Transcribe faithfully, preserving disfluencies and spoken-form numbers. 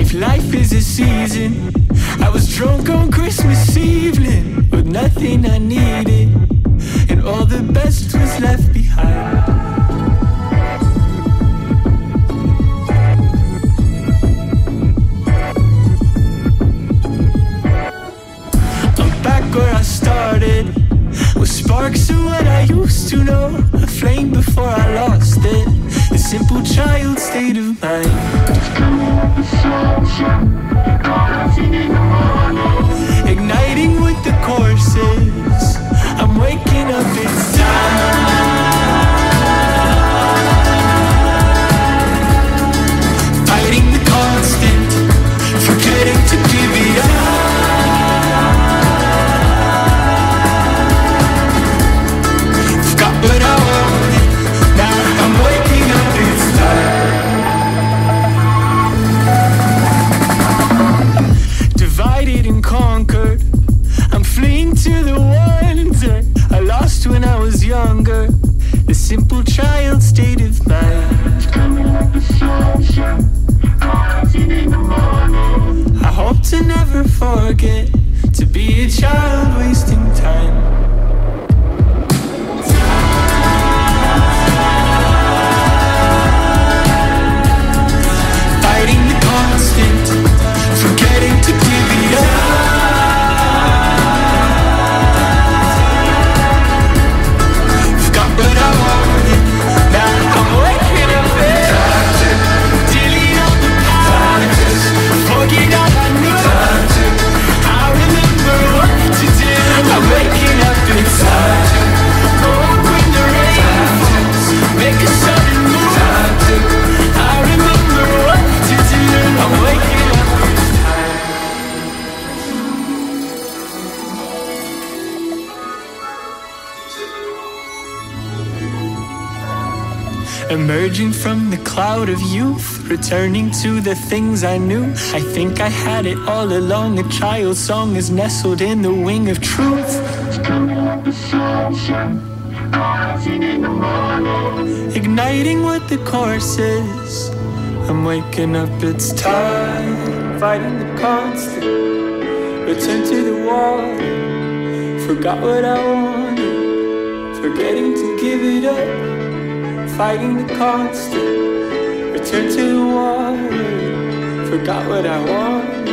If life is a season, I was drunk on Christmas evening with nothing I needed, and all the best was left behind. I'm back where I started, with sparks of what I used to know, a flame before I lost it, a simple child state of mind. Igniting with the courses, I'm waking up, it's time. Fighting the constant, forgetting to give it up. But I want it, now I'm waking up, it's time. Divided and conquered, I'm fleeing to the ones that I lost when I was younger, the simple child state of mind. I hope to never forget to be a child wasting time. Forgetting to give it up. Forgot what I wanted, now I'm waking up there. Delete all the past, forget all I knew. I remember what to do. I'm waking up, it's time. Go when the rain falls, make a sudden move. I remember what to do. I'm waking up. Emerging from the cloud of youth, returning to the things I knew. I think I had it all along. A child's song is nestled in the wing of truth. Igniting with the courses, I'm waking up, it's time. Fighting the constant, return to the wall. Forgot what I wanted, forgetting to give it up. Fighting the constant, return to the water. Forgot what I want.